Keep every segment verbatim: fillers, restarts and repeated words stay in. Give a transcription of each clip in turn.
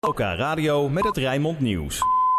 Loka Radio met het Rijnmond Nieuws.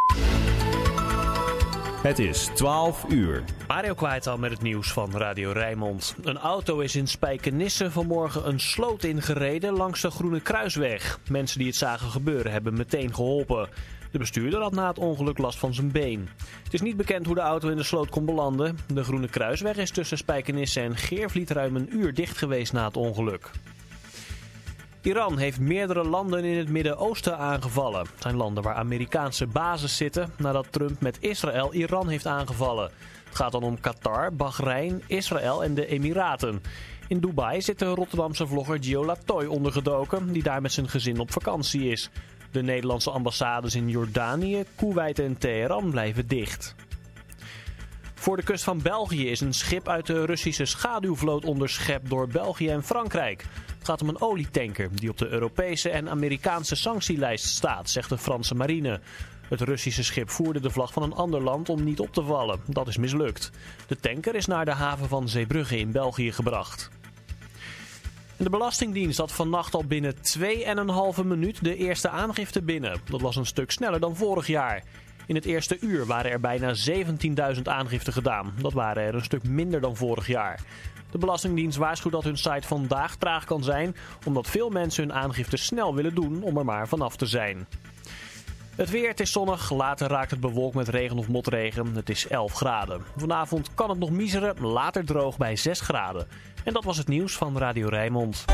Het is twaalf uur. Mario Kwijtal met het nieuws van Radio Rijnmond. Een auto is in Spijkenisse vanmorgen een sloot ingereden langs de Groene Kruisweg. Mensen die het zagen gebeuren hebben meteen geholpen. De bestuurder had na het ongeluk last van zijn been. Het is niet bekend hoe de auto in de sloot kon belanden. De Groene Kruisweg is tussen Spijkenisse en Geervliet ruim een uur dicht geweest na het ongeluk. Iran heeft meerdere landen in het Midden-Oosten aangevallen. Het zijn landen waar Amerikaanse bases zitten nadat Trump met Israël Iran heeft aangevallen. Het gaat dan om Qatar, Bahrein, Israël en de Emiraten. In Dubai zit de Rotterdamse vlogger Gio Latoy ondergedoken, die daar met zijn gezin op vakantie is. De Nederlandse ambassades in Jordanië, Koeweit en Teheran blijven dicht. Voor de kust van België is een schip uit de Russische schaduwvloot onderschept door België en Frankrijk. Het gaat om een olietanker die op de Europese en Amerikaanse sanctielijst staat, zegt de Franse marine. Het Russische schip voerde de vlag van een ander land om niet op te vallen. Dat is mislukt. De tanker is naar de haven van Zeebrugge in België gebracht. En de Belastingdienst had vannacht al binnen twee en een halve minuut de eerste aangifte binnen. Dat was een stuk sneller dan vorig jaar. In het eerste uur waren er bijna zeventienduizend aangiften gedaan. Dat waren er een stuk minder dan vorig jaar. De Belastingdienst waarschuwt dat hun site vandaag traag kan zijn, omdat veel mensen hun aangifte snel willen doen om er maar vanaf te zijn. Het weer, het is zonnig, later raakt het bewolkt met regen of motregen. Het is elf graden. Vanavond kan het nog miseren, later droog bij zes graden. En dat was het nieuws van Radio Rijnmond.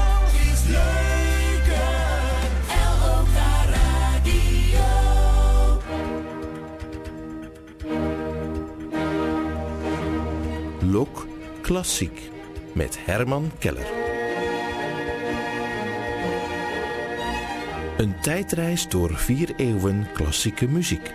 Lok Klassiek met Herman Keller. Een tijdreis door vier eeuwen klassieke muziek.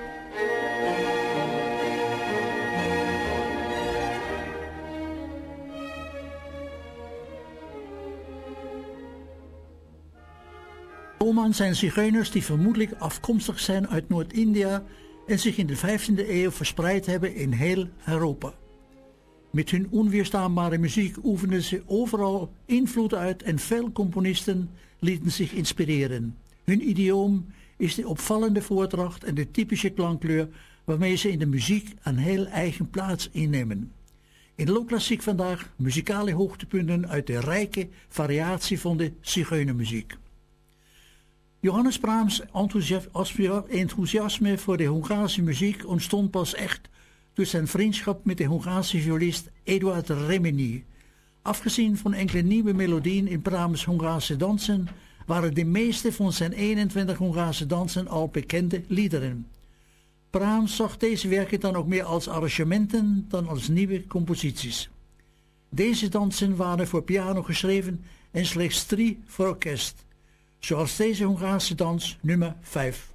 Oman zijn zigeuners die vermoedelijk afkomstig zijn uit Noord-India en zich in de vijftiende eeuw verspreid hebben in heel Europa. Met hun onweerstaanbare muziek oefenden ze overal invloed uit en veel componisten lieten zich inspireren. Hun idioom is de opvallende voordracht en de typische klankkleur waarmee ze in de muziek een heel eigen plaats innemen. In Lok Klassiek vandaag muzikale hoogtepunten uit de rijke variatie van de zigeunermuziek. Johannes Brahms' enthousiasme voor de Hongaarse muziek ontstond pas echt door zijn vriendschap met de Hongaarse violist Eduard Reményi. Afgezien van enkele nieuwe melodieën in Brahms' Hongaarse dansen, waren de meeste van zijn eenentwintig Hongaarse dansen al bekende liederen. Brahms zag deze werken dan ook meer als arrangementen dan als nieuwe composities. Deze dansen waren voor piano geschreven en slechts drie voor orkest, zoals deze Hongaarse dans nummer vijf.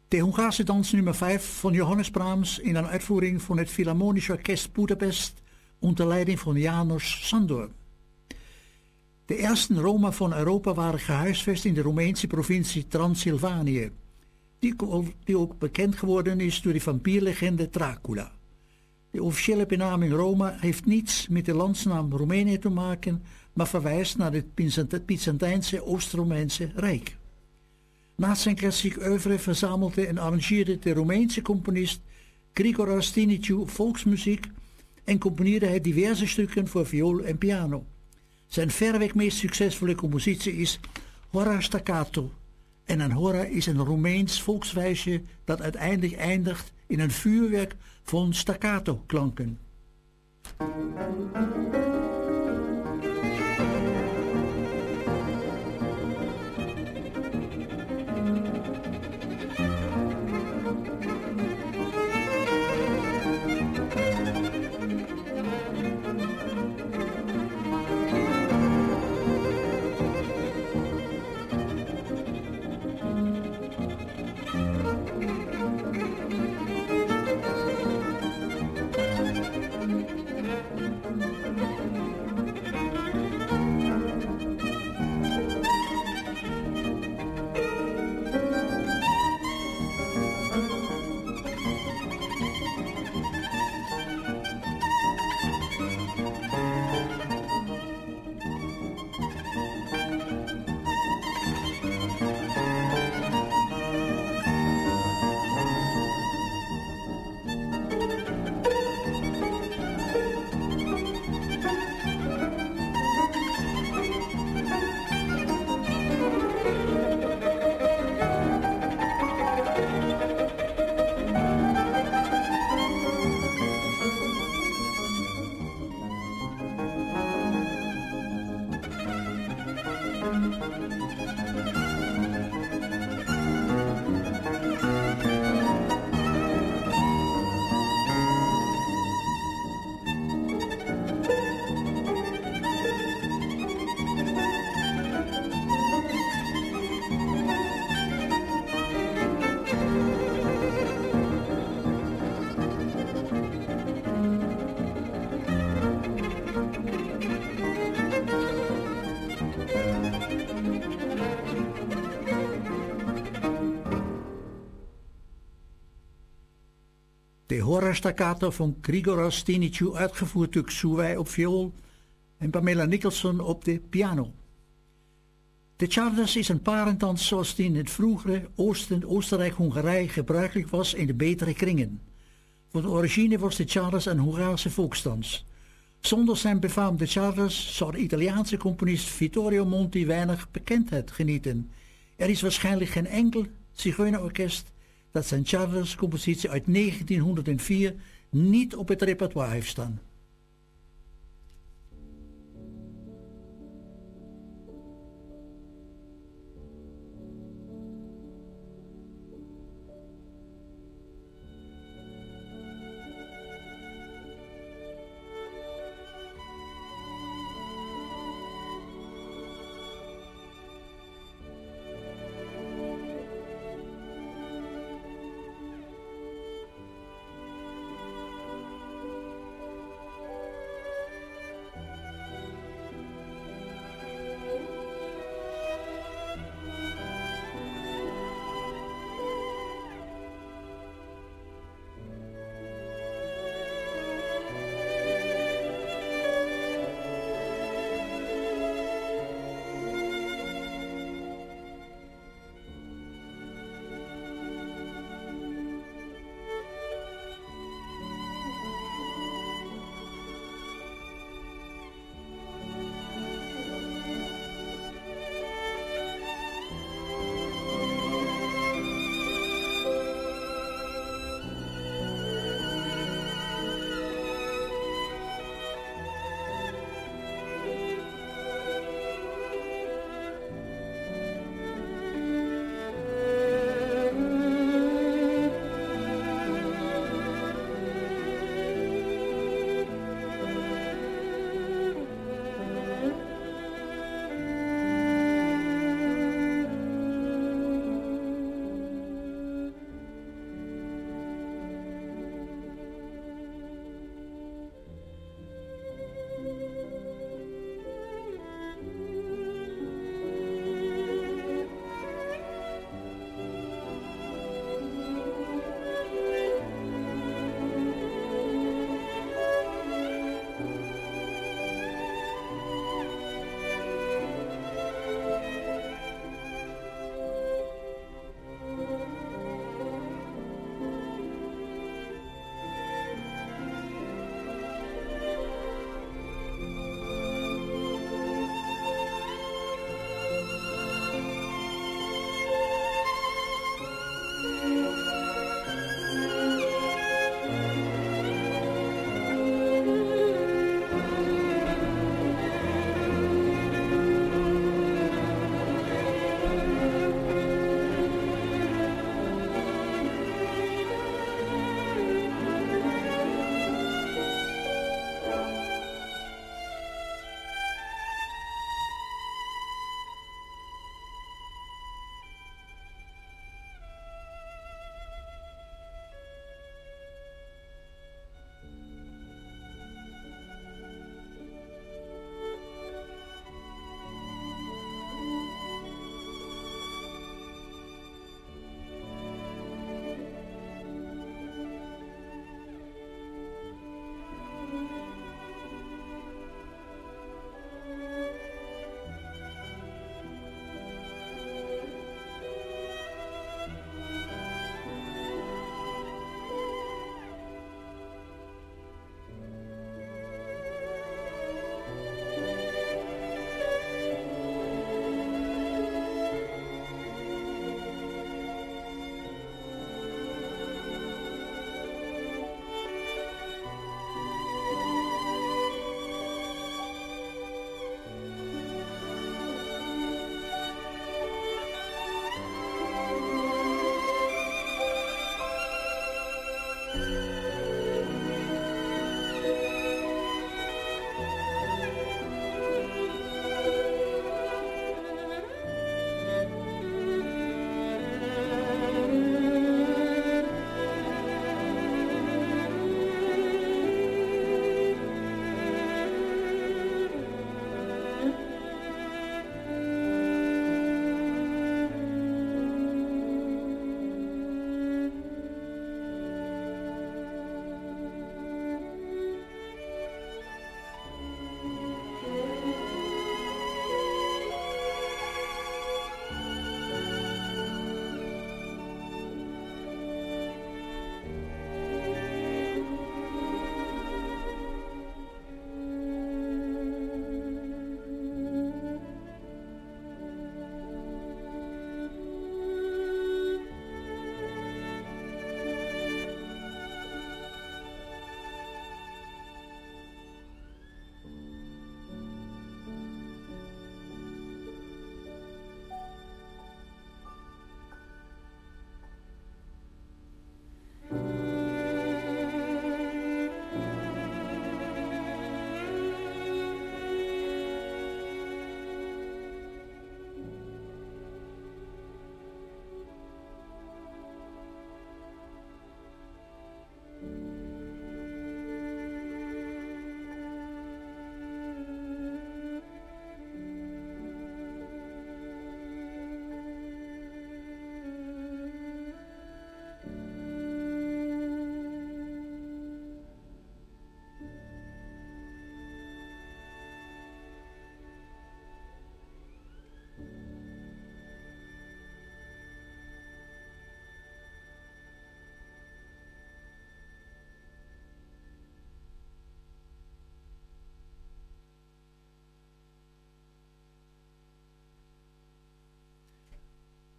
De Hongaarse dans nummer vijf van Johannes Brahms in een uitvoering van het Philharmonisch Orkest Budapest onder leiding van János Sándor. De eerste Roma van Europa waren gehuisvest in de Roemeense provincie Transylvanië, die, die ook bekend geworden is door de vampierlegende Dracula. De officiële benaming Roma heeft niets met de landsnaam Roemenië te maken, maar verwijst naar het Byzantijnse Oost-Romeinse Rijk. Naast zijn klassiek oeuvre verzamelde en arrangeerde de Roemeense componist Grigoras Stiniciu volksmuziek en componeerde hij diverse stukken voor viool en piano. Zijn verreweg meest succesvolle compositie is Hora Staccato. En een hora is een Roemeens volkswijsje dat uiteindelijk eindigt in een vuurwerk van staccato klanken. De Hora Staccato van Grigoras Stiniciu, uitgevoerd door Xuwei op viool en Pamela Nicholson op de piano. De Czardas is een parendans zoals die in het vroegere Oosten, Oostenrijk-Hongarije gebruikelijk was in de betere kringen. Van de origine was de Czardas een Hongaarse volksdans. Zonder zijn befaamde Czardas zou de Italiaanse componist Vittorio Monti weinig bekendheid genieten. Er is waarschijnlijk geen enkel zigeunerorkest dat zijn Czardas-compositie uit negentienhonderdvier niet op het repertoire heeft staan.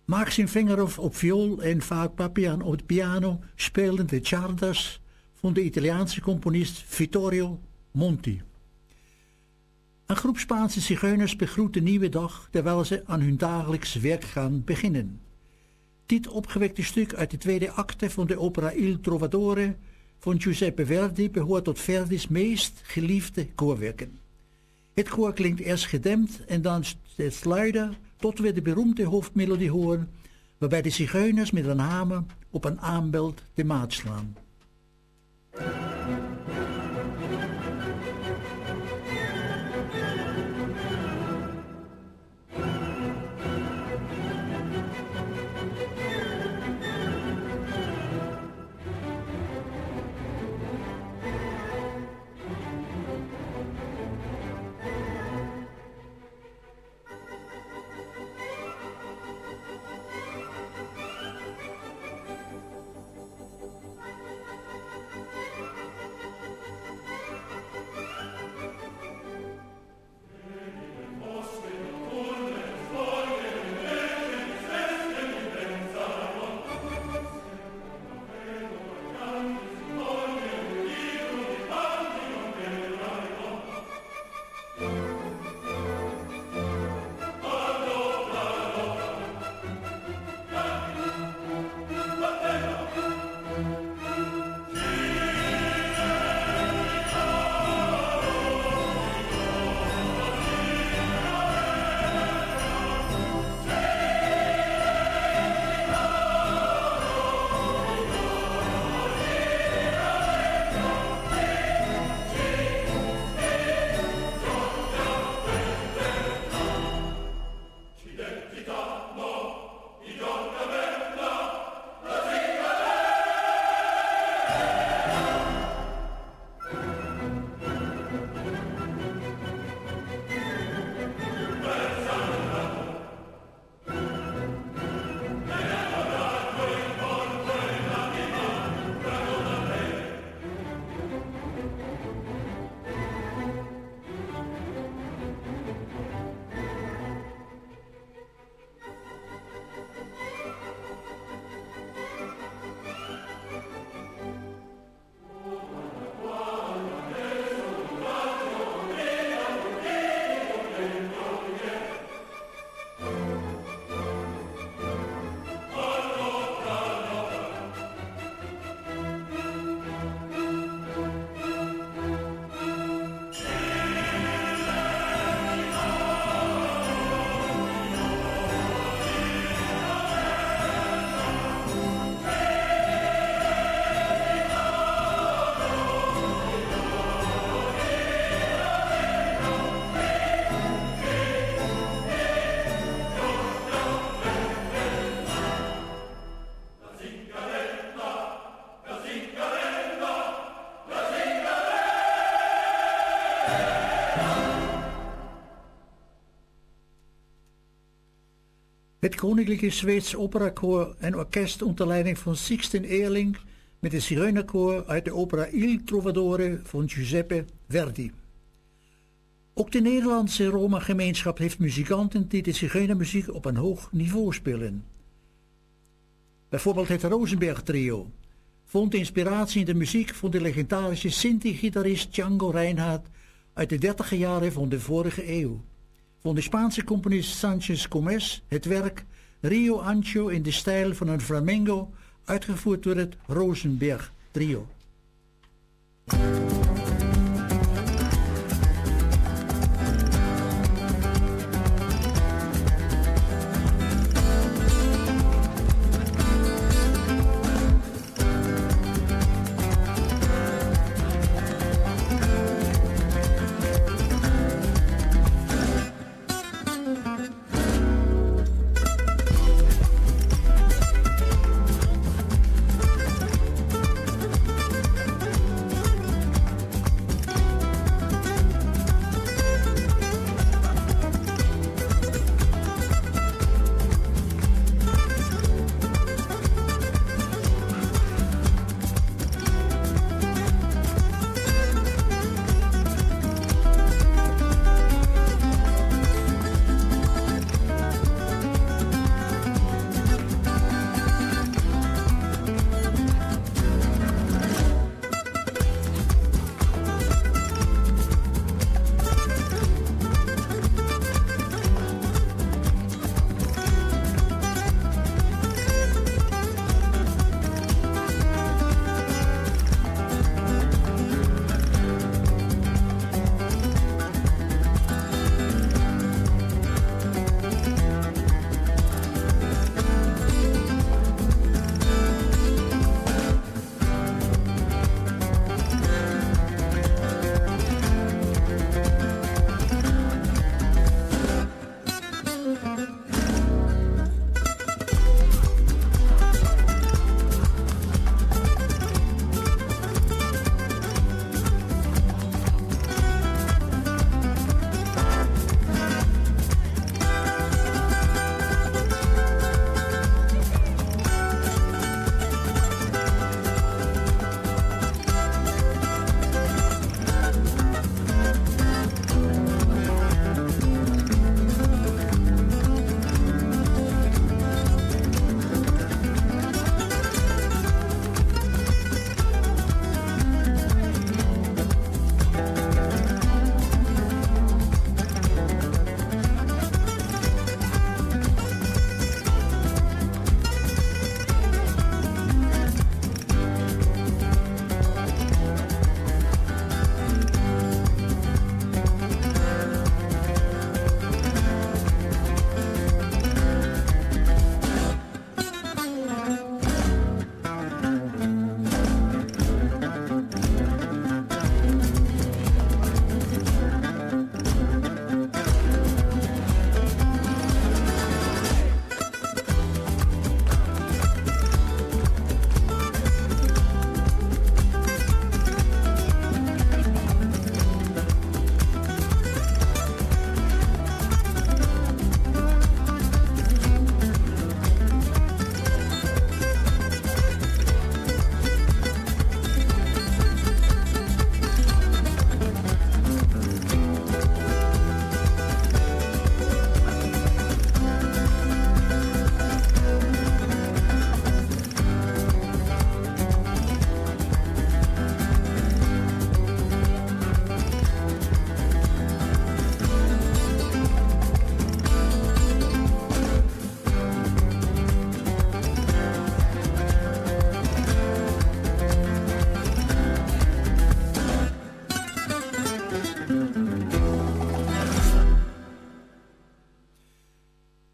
Maxim Vengerov op viool en Faak Papian op de piano speelden de chardas van de Italiaanse componist Vittorio Monti. Een groep Spaanse zigeuners begroet de nieuwe dag terwijl ze aan hun dagelijks werk gaan beginnen. Dit opgewekte stuk uit de tweede acte van de opera Il Trovatore van Giuseppe Verdi behoort tot Verdi's meest geliefde koorwerken. Het koor klinkt eerst gedempt en dan steeds luider tot we de beroemde hoofdmelodie horen, waarbij de zigeuners met een hamer op een aanbeld de maat slaan. Het Koninklijke Zweeds Operakoor en Orkest onder leiding van Sixten Ehrling met het Zigeunerkoor uit de opera Il Trovatore van Giuseppe Verdi. Ook de Nederlandse Roma-gemeenschap heeft muzikanten die de Zigeunermuziek op een hoog niveau spelen. Bijvoorbeeld het Rosenberg Trio vond inspiratie in de muziek van de legendarische Sinti-gitarist Django Reinhardt uit de dertiger jaren van de vorige eeuw. Van de Spaanse componist Sanchez Comes het werk Rio Ancho in de stijl van een flamenco, uitgevoerd door het Rosenberg Trio.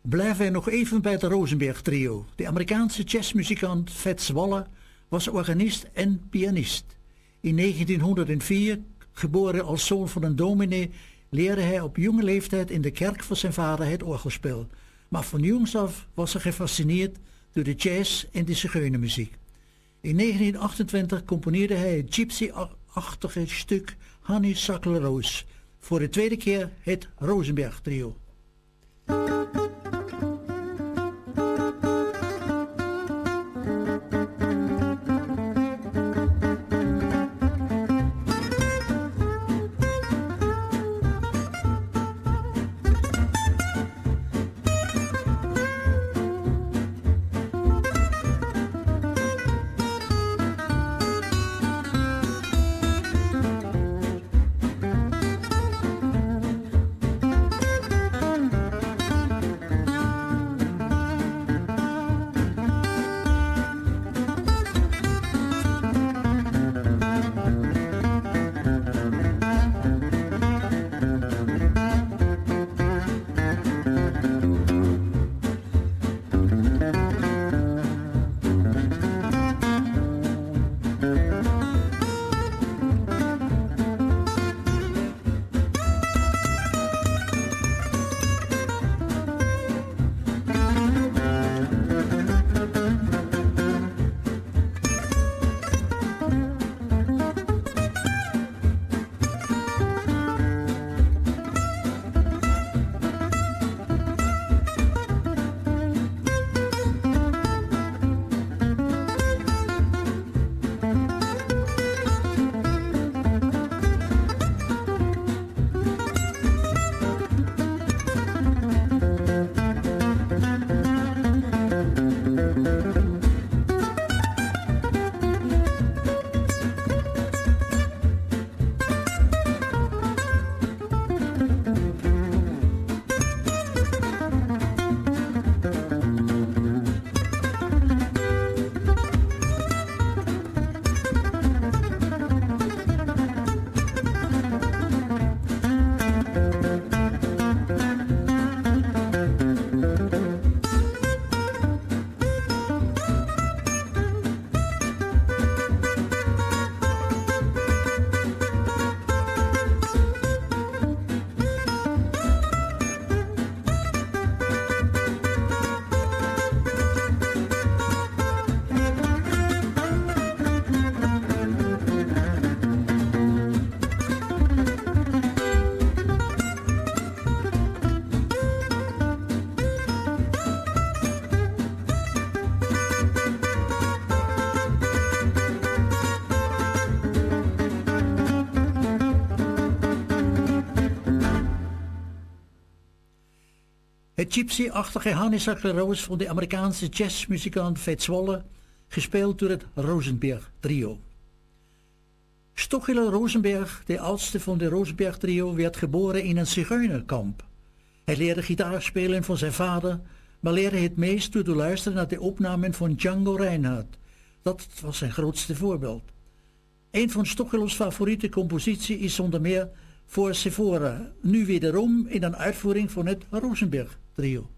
Blijven we nog even bij het Rosenberg trio. De Amerikaanse jazzmuzikant Fats Waller was organist en pianist. In negentienhonderdvier, geboren als zoon van een dominee, leerde hij op jonge leeftijd in de kerk van zijn vader het orgelspel. Maar van jongs af was hij gefascineerd door de jazz en de zigeunermuziek. In negentien achtentwintig componeerde hij het gypsy-achtige stuk Honeysuckle Rose. Voor de tweede keer het Rosenberg trio. Het gypsy-achtige Honeysuckle Rose van de Amerikaanse jazzmuzikant Fats Waller, gespeeld door het Rosenberg trio. Stochiller Rosenberg, de oudste van de Rosenberg trio, werd geboren in een zigeunerkamp. Hij leerde gitaar spelen van zijn vader, maar leerde het meest door te luisteren naar de opnamen van Django Reinhardt. Dat was zijn grootste voorbeeld. Een van Stochillers favoriete composities is zonder meer Voor Sephora, nu wederom in een uitvoering van het Rosenberg trio.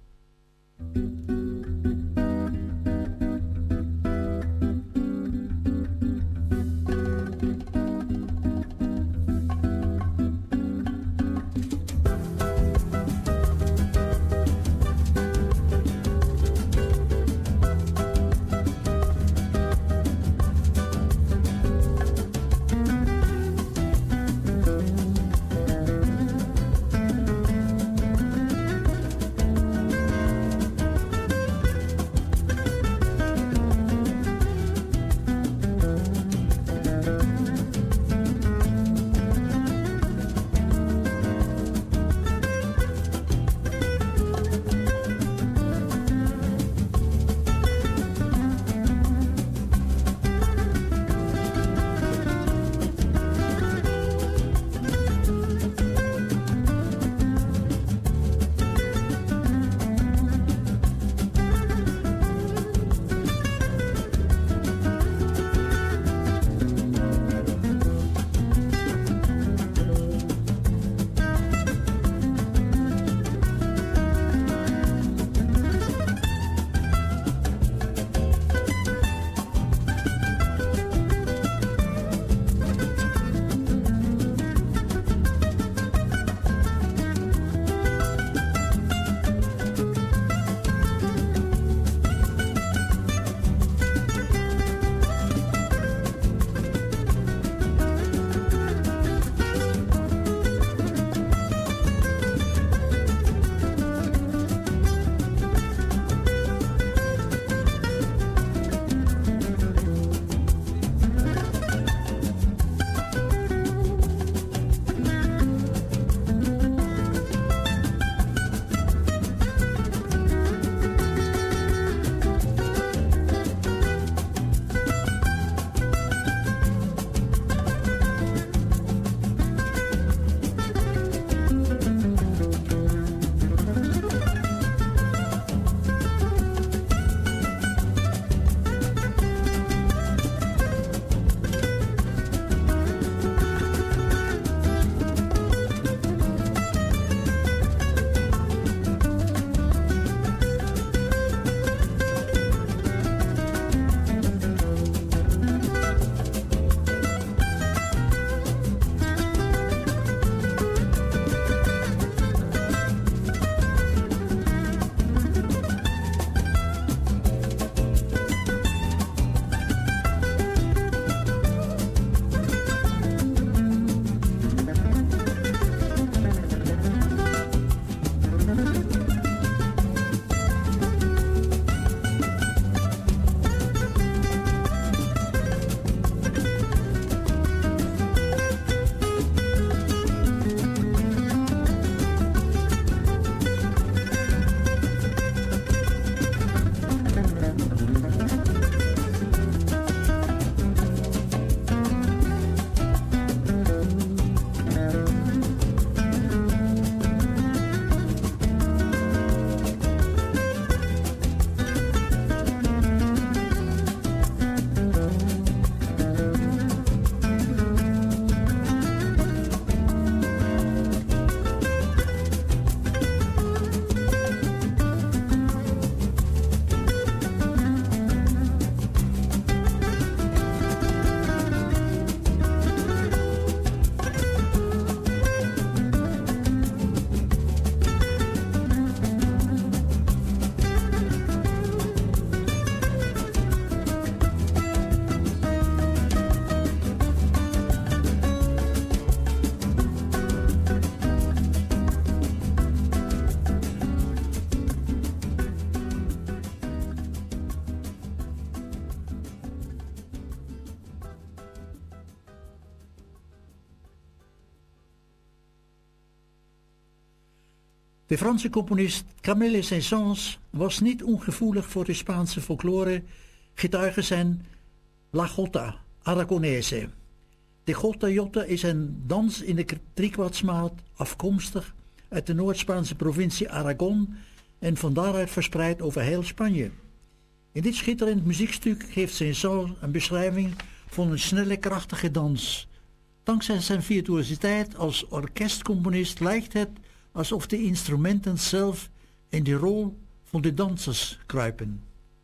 De Franse componist Camille Saint-Saëns was niet ongevoelig voor de Spaanse folklore, getuige zijn La Jota Aragonese. De Jota-Jota is een dans in de driekwartsmaat afkomstig uit de Noord-Spaanse provincie Aragon en van daaruit verspreid over heel Spanje. In dit schitterend muziekstuk geeft Saint-Saëns een beschrijving van een snelle, krachtige dans. Dankzij zijn virtuositeit als orkestcomponist lijkt het alsof de instrumenten zelf in de rol van de dansers kruipen.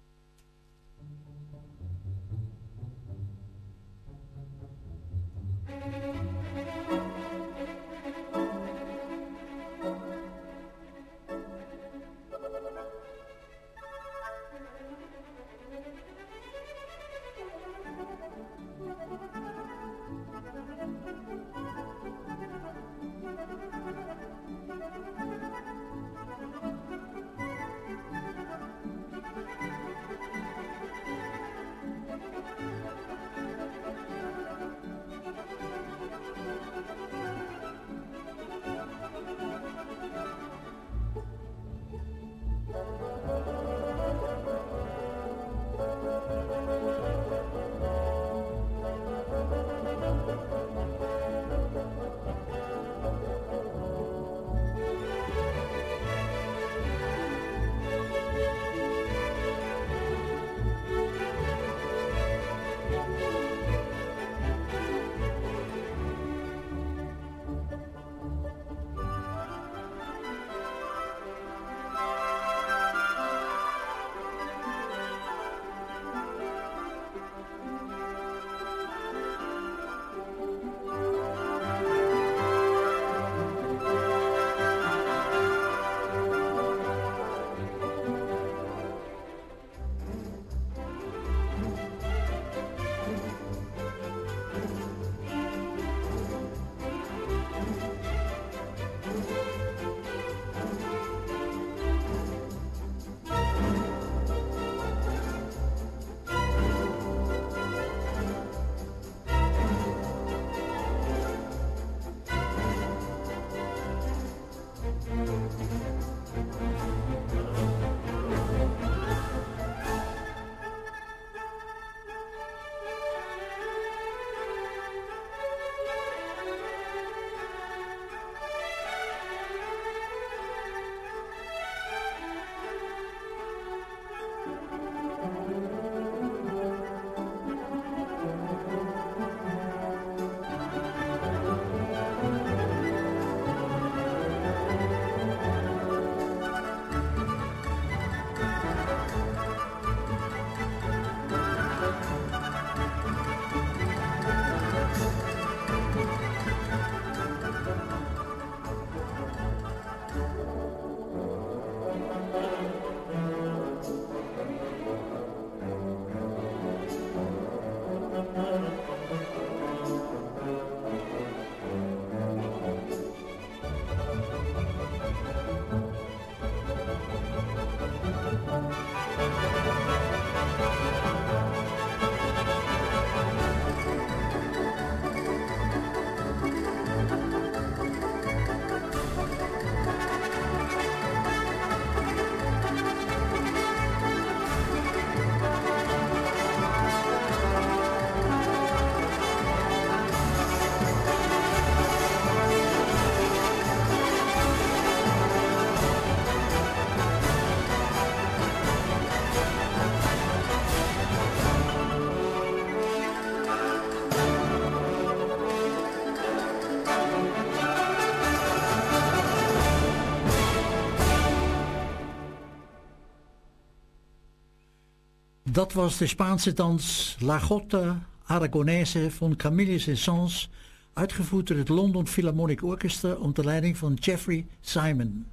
Dat was de Spaanse dans La Jota Aragonese van Camille Saint-Saëns, uitgevoerd door het London Philharmonic Orchestra onder leiding van Jeffrey Simon.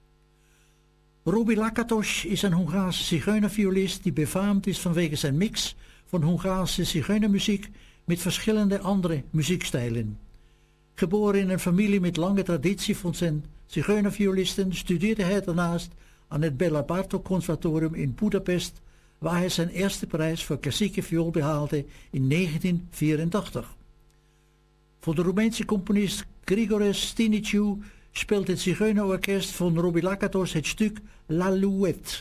Robi Lakatos is een Hongaarse zigeunerviolist die befaamd is vanwege zijn mix van Hongaarse zigeunermuziek met verschillende andere muziekstijlen. Geboren in een familie met lange traditie van zijn zigeunerviolisten, studeerde hij daarnaast aan het Bela Bartok Conservatorium in Budapest, waar hij zijn eerste prijs voor klassieke viool behaalde in negentien vierentachtig. Voor de Roemeense componist Grigoris Stiniciu speelt het Zigeunerorkest van Robbie Lakatos het stuk L'Alouette.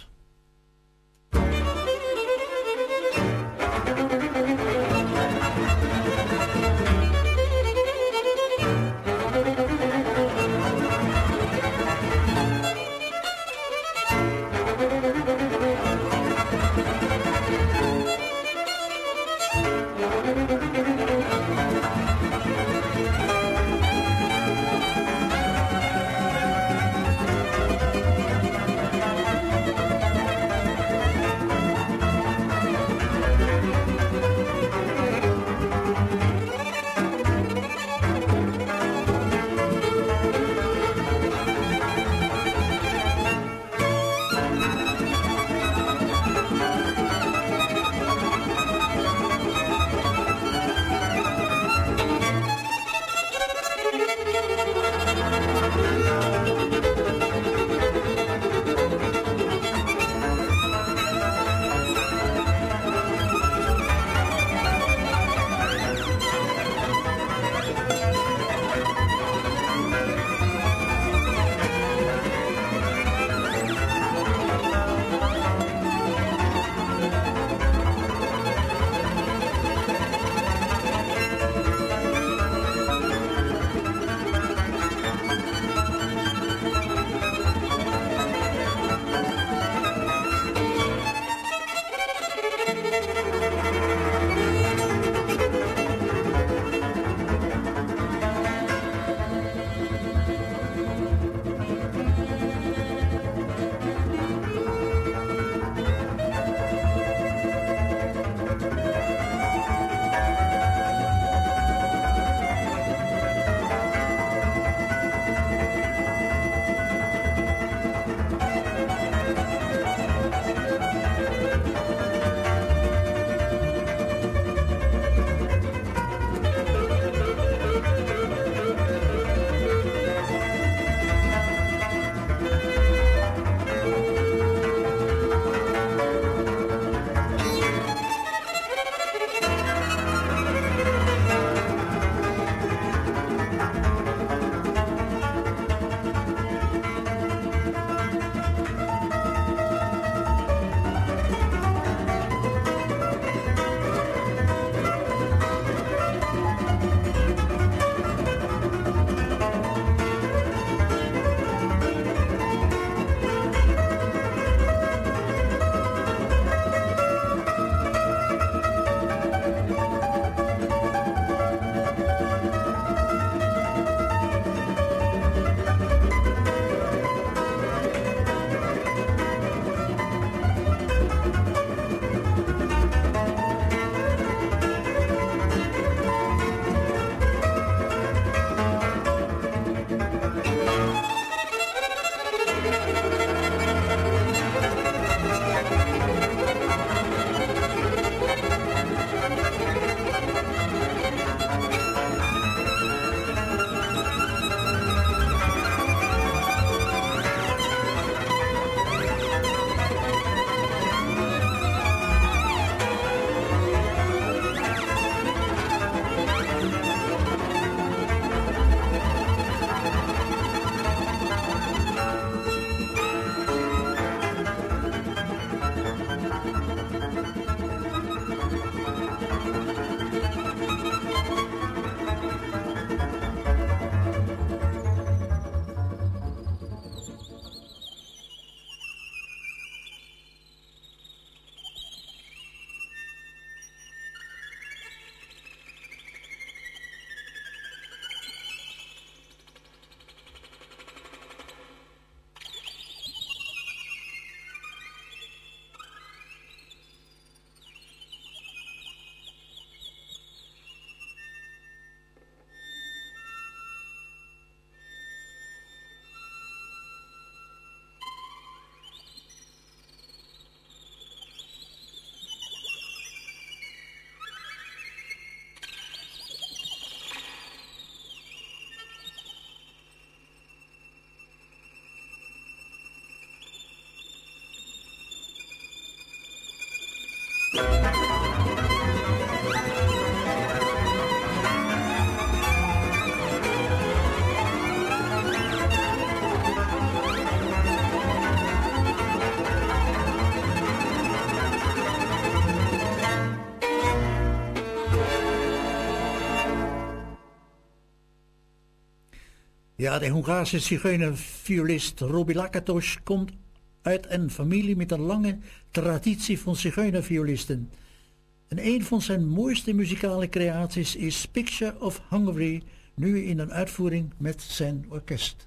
Ja, de Hongaarse zigeunerviolist Robi Lakatos komt uit een familie met een lange traditie van zigeunerviolisten. En een van zijn mooiste muzikale creaties is Picture of Hungary, nu in een uitvoering met zijn orkest.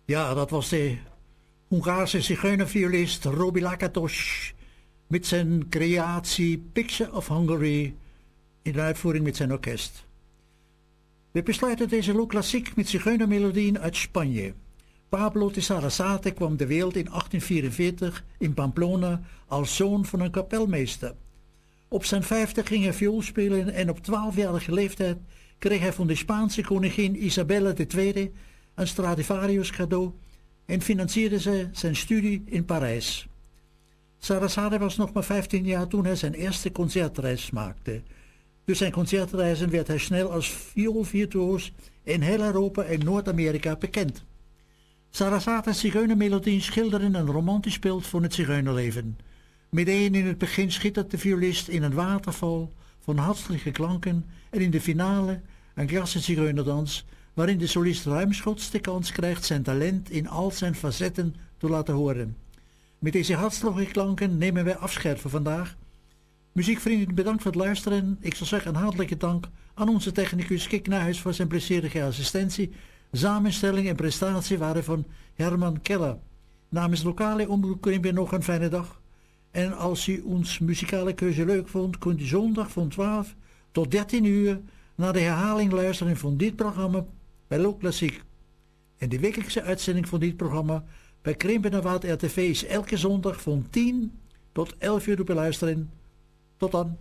Ja, dat was de Hongaarse zigeunerviolist Robi Lakatos met zijn creatie Picture of Hungary in de uitvoering met zijn orkest. We besluiten deze lo klassiek met zigeunermelodieën uit Spanje. Pablo de Sarasate kwam de wereld in achttien vierenveertig in Pamplona als zoon van een kapelmeester. Op zijn vijftig ging hij viool spelen en op twaalfjarige leeftijd kreeg hij van de Spaanse koningin Isabella de Tweede een Stradivarius cadeau en financierde ze zijn studie in Parijs. Sarasate was nog maar vijftien jaar toen hij zijn eerste concertreis maakte. Door zijn concertreizen werd hij snel als vioolvirtuoos in heel Europa en Noord-Amerika bekend. Sarasate's zigeunermelodieën schilderen een romantisch beeld van het zigeunerleven. Meteen in het begin schittert de violist in een waterval van hartelijke klanken en in de finale een klasse zigeunerdans waarin de solist ruimschoots de kans krijgt zijn talent in al zijn facetten te laten horen. Met deze hartstochtelijke klanken nemen wij afscheid voor vandaag. Muziekvrienden, bedankt voor het luisteren. Ik zal zeggen een hartelijke dank aan onze technicus Kik Nijhuis voor zijn plezierige assistentie. Samenstelling en prestatie waren van Herman Keller. Namens lokale omroep Krimpen nog een fijne dag. En als u ons muzikale keuze leuk vond, kunt u zondag van twaalf tot dertien uur naar de herhaling luisteren van dit programma bij Lo Klassiek. En de wekelijkse uitzending van dit programma bij Krimpen en Waard R T V is elke zondag van tien tot elf uur te beluisteren. Tot dan.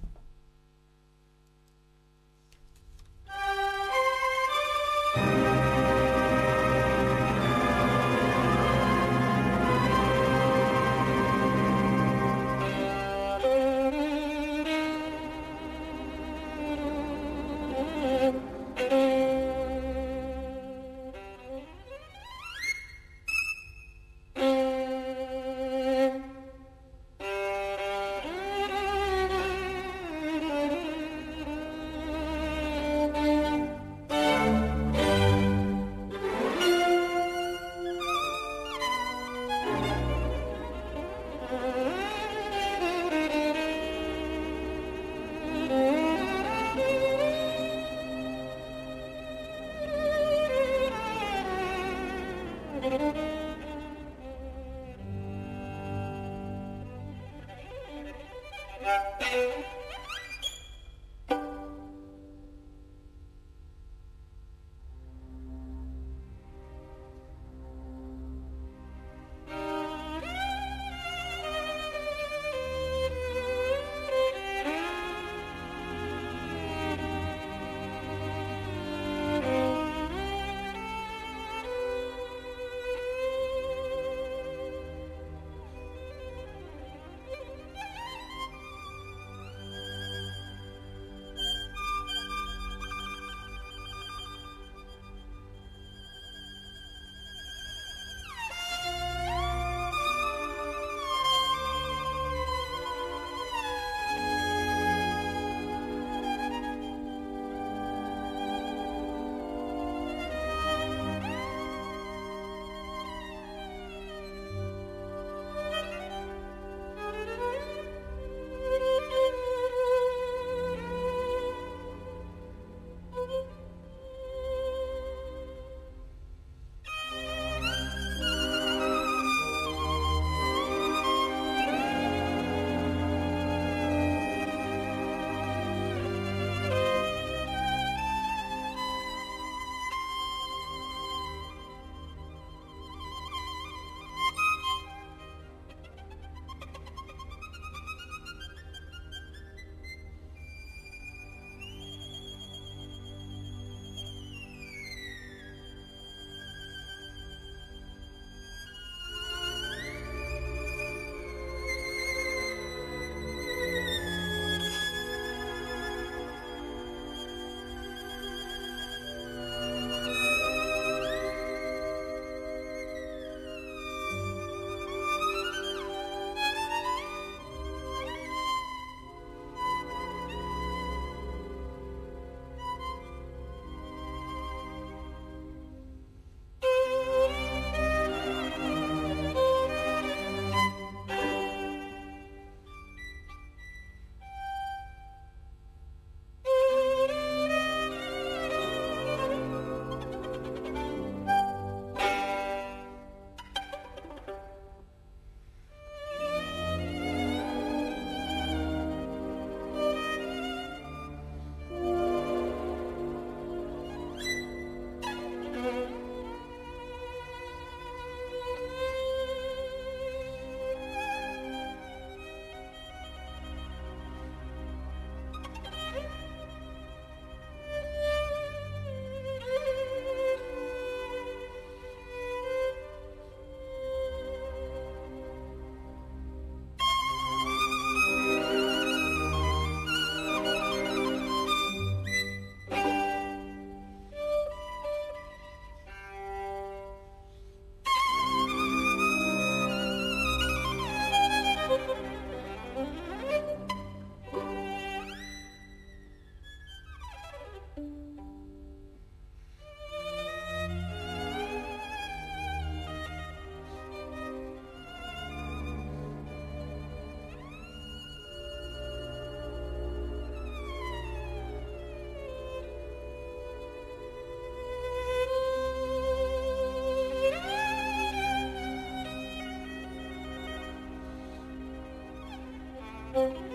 Doei.